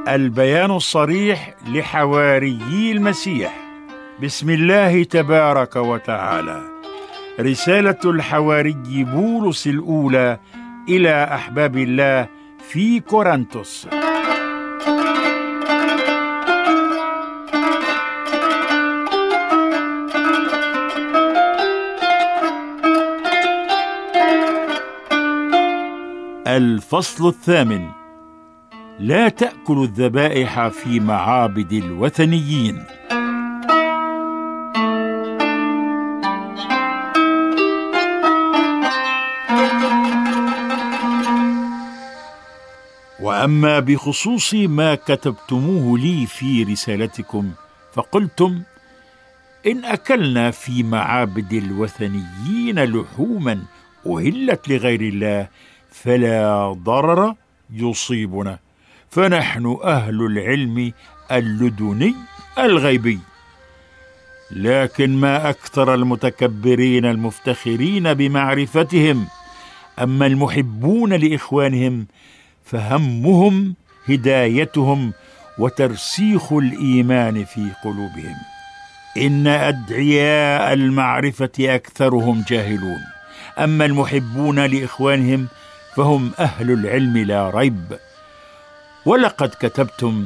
البيان الصريح لحواريي المسيح. بسم الله تبارك وتعالى. رسالة الحواري بولس الأولى إلى أحباب الله في كورنثوس. الفصل الثامن: لا تأكلوا الذبائح في معابد الوثنيين. وأما بخصوص ما كتبتموه لي في رسالتكم فقلتم: إن أكلنا في معابد الوثنيين لحوما أهلت لغير الله فلا ضرر يصيبنا، فنحن أهل العلم اللدني الغيبي. لكن ما أكثر المتكبرين المفتخرين بمعرفتهم. أما المحبون لإخوانهم فهمهم هدايتهم وترسيخ الإيمان في قلوبهم. إن أدعياء المعرفة أكثرهم جاهلون، أما المحبون لإخوانهم فهم أهل العلم لا ريب. ولقد كتبتم: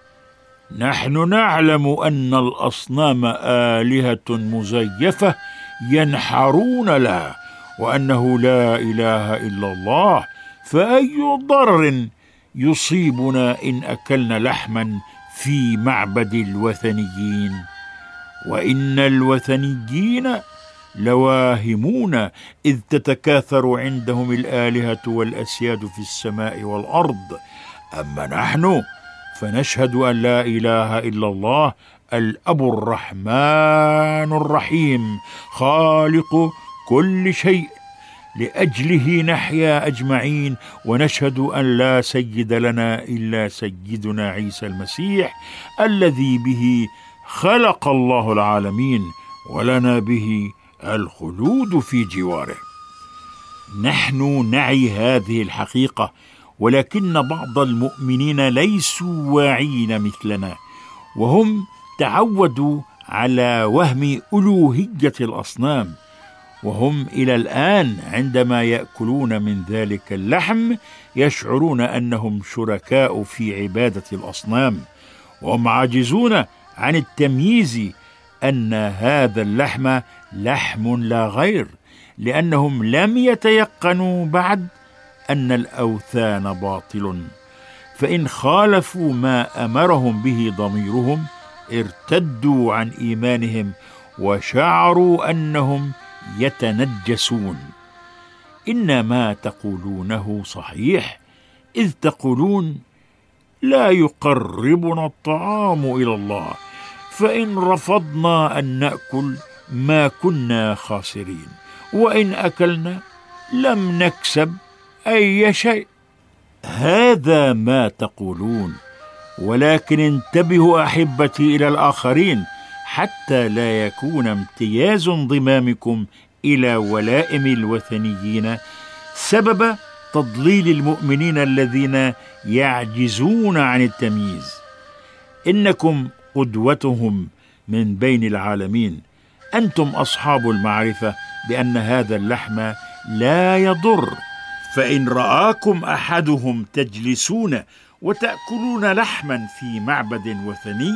نحن نعلم أن الأصنام آلهة مزيفة ينحرون لها، وأنه لا إله إلا الله، فأي ضرر يصيبنا إن أكلنا لحما في معبد الوثنيين؟ وإن الوثنيين لواهمون إذ تتكاثر عندهم الآلهة والأسياد في السماء والأرض. أما نحن فنشهد أن لا إله إلا الله الأب الرحمن الرحيم خالق كل شيء، لأجله نحيا أجمعين، ونشهد أن لا سيد لنا إلا سيدنا عيسى المسيح الذي به خلق الله العالمين، ولنا به الخلود في جواره. نحن نعي هذه الحقيقة، ولكن بعض المؤمنين ليسوا واعين مثلنا، وهم تعودوا على وهم ألوهية الأصنام، وهم إلى الآن عندما يأكلون من ذلك اللحم يشعرون أنهم شركاء في عبادة الأصنام، وهم عاجزون عن التمييز أن هذا اللحم لحم لا غير، لأنهم لم يتيقنوا بعد أن الأوثان باطل. فإن خالفوا ما أمرهم به ضميرهم ارتدوا عن إيمانهم وشعروا أنهم يتنجسون. إن ما تقولونه صحيح، إذ تقولون: لا يقربنا الطعام إلى الله، فإن رفضنا أن نأكل ما كنا خاسرين، وإن أكلنا لم نكسب أي شيء. هذا ما تقولون، ولكن انتبهوا أحبتي إلى الآخرين، حتى لا يكون امتياز انضمامكم إلى ولائم الوثنيين سبب تضليل المؤمنين الذين يعجزون عن التمييز. إنكم قدوتهم من بين العالمين. أنتم أصحاب المعرفة بأن هذا اللحم لا يضر، فإن رآكم أحدهم تجلسون وتأكلون لحما في معبد وثني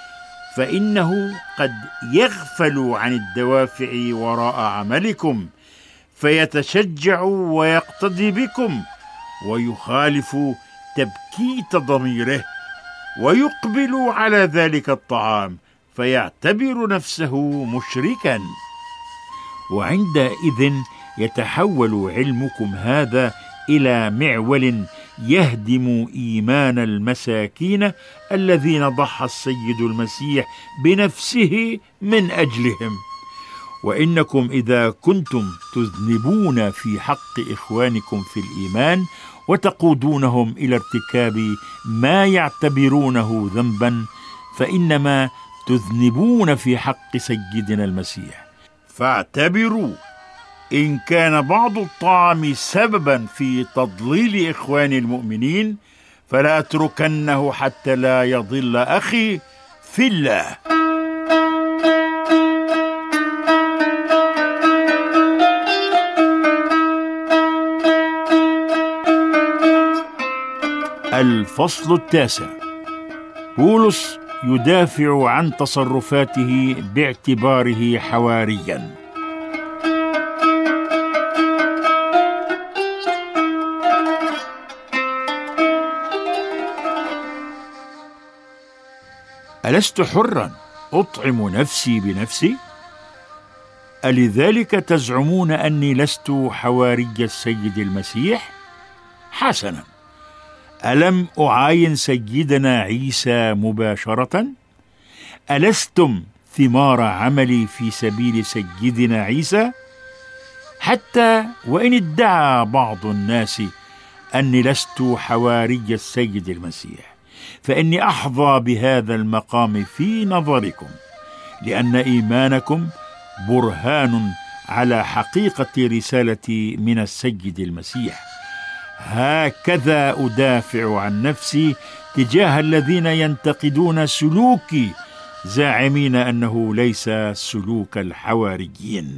فإنه قد يغفل عن الدوافع وراء عملكم، فيتشجع ويقتدي بكم، ويخالف تبكيت ضميره، ويقبل على ذلك الطعام فيعتبر نفسه مشركا. وعندئذ يتحول علمكم هذا إلى معول يهدم إيمان المساكين الذين ضحى السيد المسيح بنفسه من أجلهم. وإنكم إذا كنتم تذنبون في حق إخوانكم في الإيمان وتقودونهم إلى ارتكاب ما يعتبرونه ذنبا، فإنما تذنبون في حق سيدنا المسيح. فاعتبروا إن كان بعض الطعام سببا في تضليل إخوان المؤمنين، فلا أتركنه حتى لا يضل أخي في الله. الفصل 9. بولس يدافع عن تصرفاته باعتباره حواريا. ألست حرا أطعم نفسي بنفسي؟ ألذلك تزعمون أني لست حواري السيد المسيح؟ حسنا، ألم أعاين سيدنا عيسى مباشرة؟ ألستم ثمار عملي في سبيل سيدنا عيسى؟ حتى وإن ادعى بعض الناس أني لست حواري السيد المسيح، فإني أحظى بهذا المقام في نظركم، لأن إيمانكم برهان على حقيقة رسالتي من السيد المسيح. هكذا أدافع عن نفسي تجاه الذين ينتقدون سلوكي، زاعمين أنه ليس سلوك الحواريين.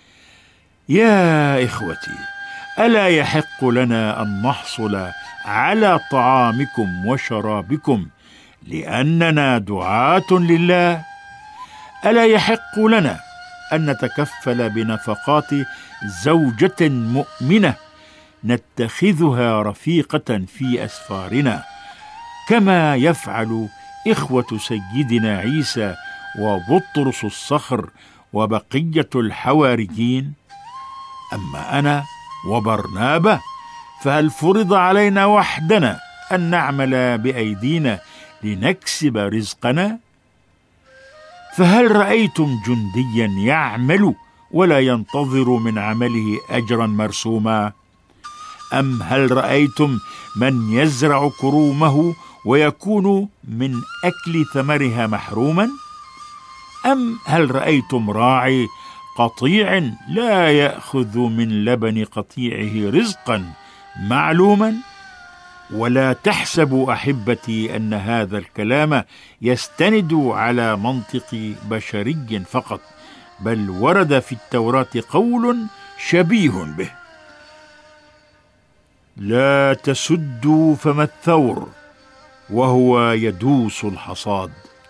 يا إخوتي، ألا يحق لنا أن نحصل على طعامكم وشرابكم لأننا دعاة لله؟ ألا يحق لنا أن نتكفل بنفقات زوجة مؤمنة نتخذها رفيقة في أسفارنا، كما يفعل إخوة سيدنا عيسى وبطرس الصخر وبقية الحواريين؟ أما أنا وبرنابا فهل فرض علينا وحدنا أن نعمل بأيدينا لنكسب رزقنا؟ فهل رأيتم جنديا يعمل ولا ينتظر من عمله أجرا مرسوما؟ أم هل رأيتم من يزرع كرومه ويكون من أكل ثمرها محروما؟ أم هل رأيتم راعي قطيع لا يأخذ من لبن قطيعه رزقا معلوما؟ ولا تحسبوا أحبتي أن هذا الكلام يستند على منطق بشري فقط، بل ورد في التوراة قول شبيه به: لا تسدوا فم الثور وهو يدوس الحصاد.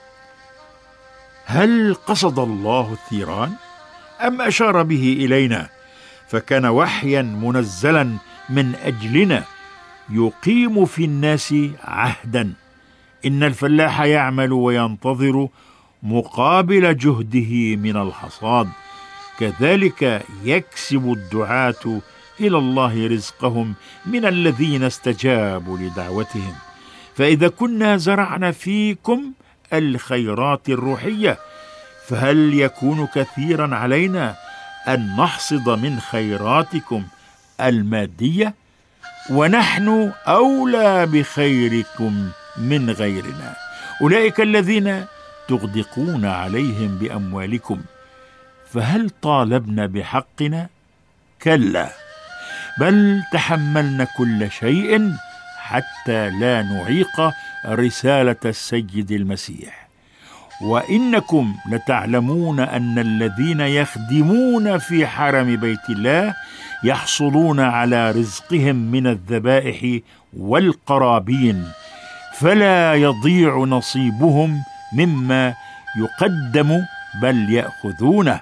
هل قصد الله الثيران أم أشار به إلينا؟ فكان وحيا منزلا من أجلنا يقيم في الناس عهدا. إن الفلاح يعمل وينتظر مقابل جهده من الحصاد، كذلك يكسب الدعاة إلى الله رزقهم من الذين استجابوا لدعوتهم. فإذا كنا زرعنا فيكم الخيرات الروحية، فهل يكون كثيرا علينا أن نحصد من خيراتكم المادية؟ ونحن أولى بخيركم من غيرنا. أولئك الذين تغدقون عليهم بأموالكم، فهل طالبنا بحقنا؟ كلا، بل تحملنا كل شيء حتى لا نعيق رسالة السيد المسيح. وإنكم لتعلمون أن الذين يخدمون في حرم بيت الله يحصلون على رزقهم من الذبائح والقرابين، فلا يضيع نصيبهم مما يقدم بل يأخذونه.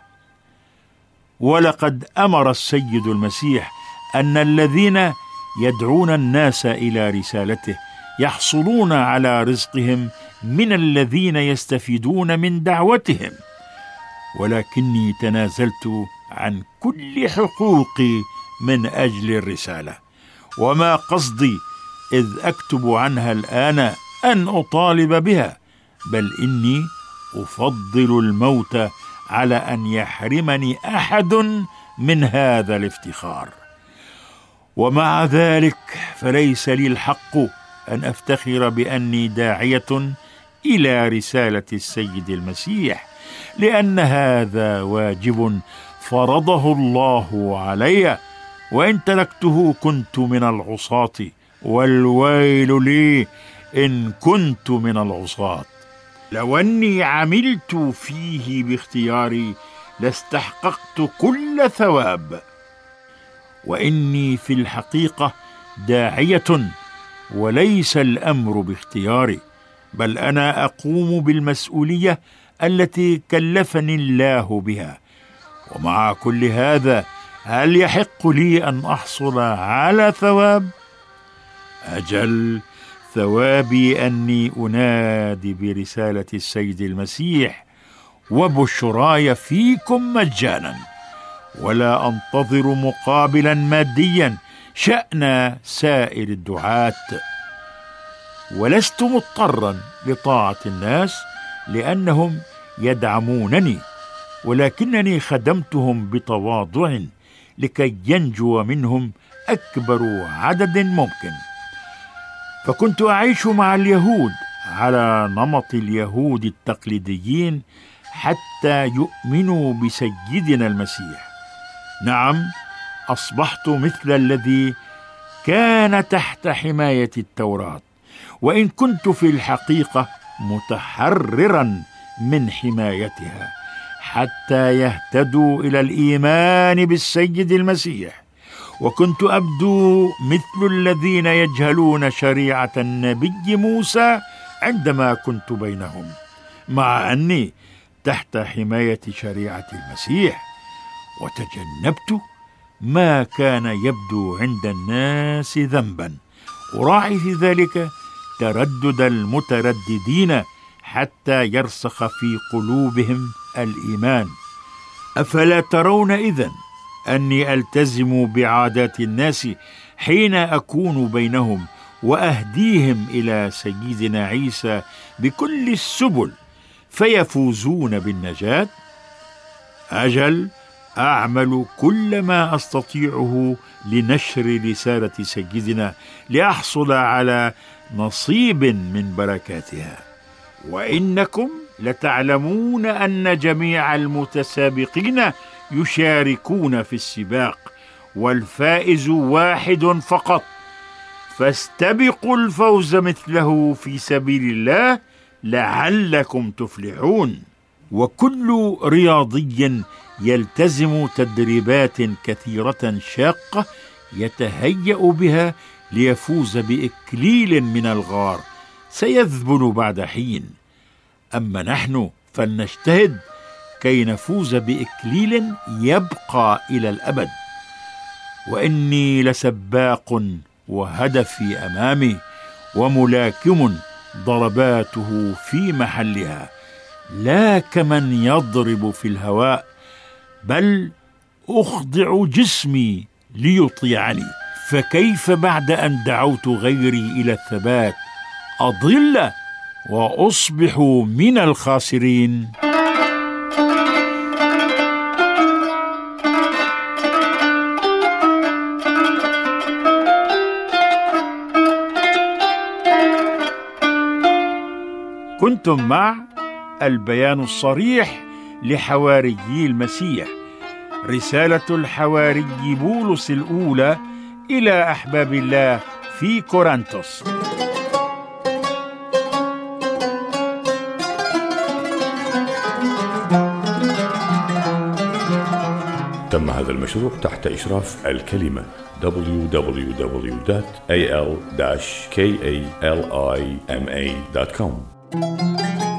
ولقد أمر السيد المسيح أن الذين يدعون الناس إلى رسالته يحصلون على رزقهم من الذين يستفيدون من دعوتهم، ولكني تنازلت عن كل حقوقي من أجل الرسالة، وما قصدي إذ أكتب عنها الآن أن أطالب بها، بل إني أفضل الموت على أن يحرمني أحد من هذا الافتخار. ومع ذلك فليس لي الحق أن أفتخر بأني داعية إلى رسالة السيد المسيح، لأن هذا واجب فرضه الله علي، وإن تركته كنت من العصاة والويل لي إن كنت من العصاة. لو أني عملت فيه باختياري لاستحققت كل ثواب، وإني في الحقيقة داعية وليس الأمر باختياري، بل أنا أقوم بالمسؤولية التي كلفني الله بها. ومع كل هذا هل يحق لي أن أحصل على ثواب؟ أجل، ثوابي أني أنادي برسالة السيد المسيح وبشراي فيكم مجانا، ولا أنتظر مقابلا ماديا شأن سائر الدعاة. ولست مضطرا لطاعة الناس لأنهم يدعمونني، ولكنني خدمتهم بتواضع لكي ينجو منهم أكبر عدد ممكن. فكنت أعيش مع اليهود على نمط اليهود التقليديين حتى يؤمنوا بسيدنا المسيح. نعم، أصبحت مثل الذي كان تحت حماية التوراة، وإن كنت في الحقيقة متحررا من حمايتها، حتى يهتدوا إلى الإيمان بالسيد المسيح. وكنت أبدو مثل الذين يجهلون شريعة النبي موسى عندما كنت بينهم، مع أني تحت حماية شريعة المسيح، وتجنبت ما كان يبدو عند الناس ذنبا، أراعي في ذلك تردد المترددين حتى يرسخ في قلوبهم الإيمان. أفلا ترون إذن أني ألتزم بعادات الناس حين أكون بينهم، وأهديهم إلى سيدنا عيسى بكل السبل فيفوزون بالنجاة؟ أجل، أعمل كل ما أستطيعه لنشر رسالة سيدنا لأحصل على نصيب من بركاتها. وإنكم لتعلمون أن جميع المتسابقين يشاركون في السباق، والفائز واحد فقط، فاستبقوا الفوز مثله في سبيل الله لعلكم تفلحون. وكل رياضي يلتزم تدريبات كثيرة شاقة يتهيأ بها ليفوز بإكليل من الغار سيذبل بعد حين. أما نحن فلنجتهد كي نفوز بإكليل يبقى إلى الأبد. وإني لسباق وهدفي أمامي، وملاكم ضرباته في محلها، لا كمن يضرب في الهواء، بل أخضع جسمي ليطيعني. فكيف بعد أن دعوت غيري إلى الثبات أضل وأصبح من الخاسرين؟ كنتم مع البيان الصريح لحواريي المسيح، رسالة الحواري بولس الأولى إلى أحباب الله في كورنثوس. تم هذا المشروع تحت إشراف الكلمة www.al-kalima.com.